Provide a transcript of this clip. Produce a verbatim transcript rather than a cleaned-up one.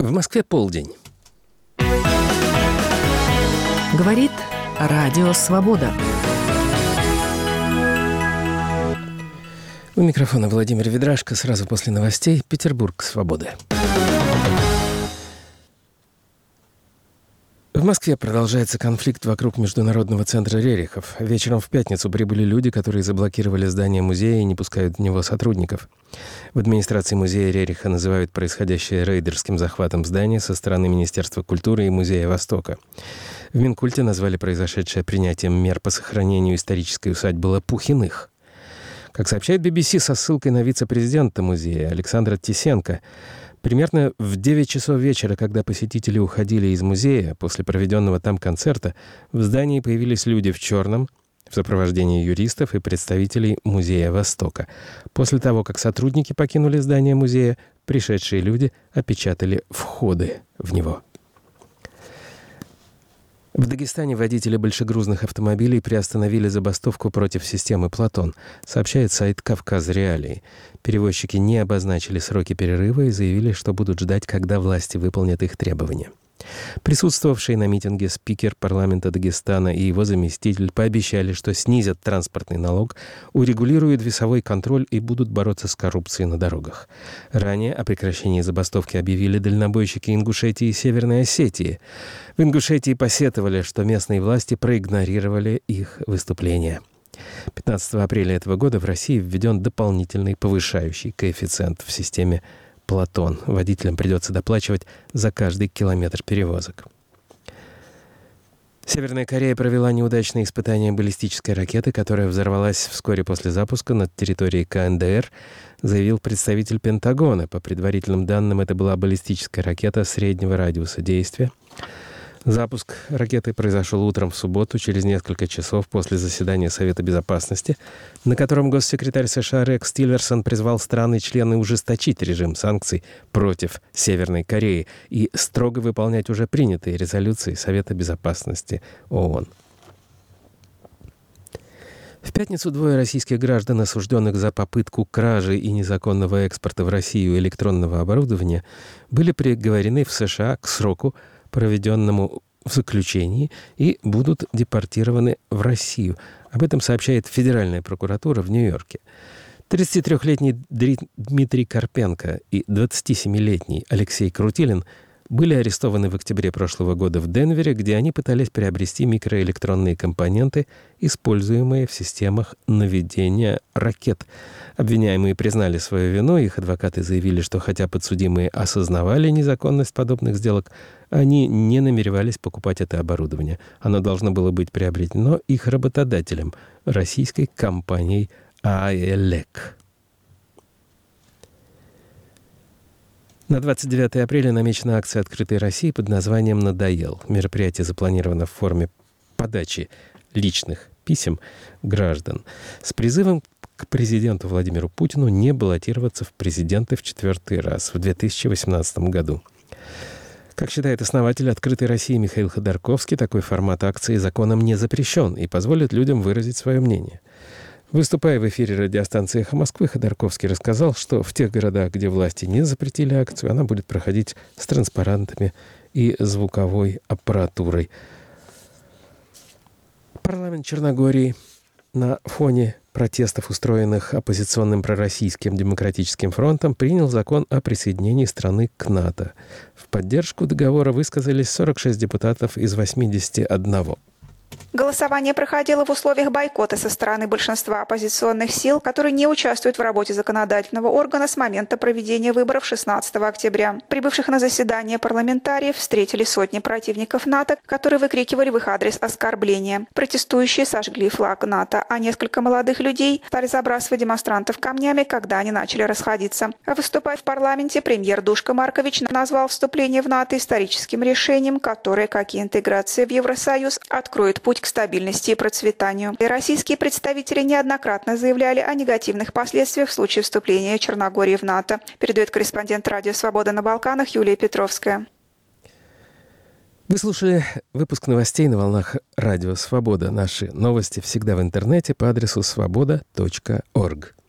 В Москве полдень. Говорит Радио Свобода. У микрофона Владимир Ведрашко. Сразу после новостей Петербург свободы. В Москве продолжается конфликт вокруг Международного центра Рерихов. Вечером в пятницу прибыли люди, которые заблокировали здание музея и не пускают в него сотрудников. В администрации музея Рериха называют происходящее рейдерским захватом здания со стороны Министерства культуры и Музея Востока. В Минкульте назвали произошедшее принятием мер по сохранению исторической усадьбы Лопухиных. Как сообщает би би си со ссылкой на вице-президента музея Александра Тисенко, примерно в девять часов вечера, когда посетители уходили из музея после проведенного там концерта, в здании появились люди в черном в сопровождении юристов и представителей Музея Востока. После того, как сотрудники покинули здание музея, пришедшие люди опечатали входы в него. В Дагестане водители большегрузных автомобилей приостановили забастовку против системы «Платон», сообщает сайт «Кавказ Реалии». Перевозчики не обозначили сроки перерыва и заявили, что будут ждать, когда власти выполнят их требования. Присутствовавшие на митинге спикер парламента Дагестана и его заместитель пообещали, что снизят транспортный налог, урегулируют весовой контроль и будут бороться с коррупцией на дорогах. Ранее о прекращении забастовки объявили дальнобойщики Ингушетии и Северной Осетии. В Ингушетии посетовали, что местные власти проигнорировали их выступления. пятнадцатого апреля этого года в России введен дополнительный повышающий коэффициент в системе «Платон». Водителям придется доплачивать за каждый километр перевозок. Северная Корея провела неудачные испытания баллистической ракеты, которая взорвалась вскоре после запуска над территорией ка эн дэ эр, заявил представитель Пентагона. По предварительным данным, это была баллистическая ракета среднего радиуса действия. Запуск ракеты произошел утром в субботу, через несколько часов после заседания Совета Безопасности, на котором госсекретарь США Рекс Тиллерсон призвал страны-члены ужесточить режим санкций против Северной Кореи и строго выполнять уже принятые резолюции Совета Безопасности ООН. В пятницу двое российских граждан, осужденных за попытку кражи и незаконного экспорта в Россию электронного оборудования, были приговорены в США к сроку, проведенному в заключении, и будут депортированы в Россию. Об этом сообщает Федеральная прокуратура в Нью-Йорке. тридцатитрёхлетний Дмитрий Карпенко и двадцатисемилетний Алексей Крутилин были арестованы в октябре прошлого года в Денвере, где они пытались приобрести микроэлектронные компоненты, используемые в системах наведения ракет. Обвиняемые признали свою вину, их адвокаты заявили, что хотя подсудимые осознавали незаконность подобных сделок, они не намеревались покупать это оборудование. Оно должно было быть приобретено их работодателем, российской компанией «Аэлек». На двадцать девятое апреля намечена акция «Открытой России» под названием «Надоел». Мероприятие запланировано в форме подачи личных писем граждан с призывом к президенту Владимиру Путину не баллотироваться в президенты в четвертый раз в две тысячи восемнадцатом году. Как считает основатель «Открытой России» Михаил Ходорковский, такой формат акции законом не запрещен и позволит людям выразить свое мнение. Выступая в эфире радиостанции «Эхо Москвы», Ходорковский рассказал, что в тех городах, где власти не запретили акцию, она будет проходить с транспарантами и звуковой аппаратурой. Парламент Черногории на фоне протестов, устроенных оппозиционным пророссийским демократическим фронтом, принял закон о присоединении страны к НАТО. В поддержку договора высказались сорок шесть депутатов из восьмидесяти одного. Голосование проходило в условиях бойкота со стороны большинства оппозиционных сил, которые не участвуют в работе законодательного органа с момента проведения выборов шестнадцатого октября. Прибывших на заседание парламентариев встретили сотни противников НАТО, которые выкрикивали в их адрес оскорбления. Протестующие сожгли флаг НАТО, а несколько молодых людей стали забрасывать демонстрантов камнями, когда они начали расходиться. Выступая в парламенте, премьер Душко Маркович назвал вступление в НАТО историческим решением, которое, как и интеграция в Евросоюз, откроет путь к стабильности и процветанию. И российские представители неоднократно заявляли о негативных последствиях в случае вступления Черногории в НАТО, передает корреспондент Радио Свобода на Балканах Юлия Петровская. Вы слушали выпуск новостей на волнах Радио Свобода. Наши новости всегда в интернете по адресу свобода точка орг.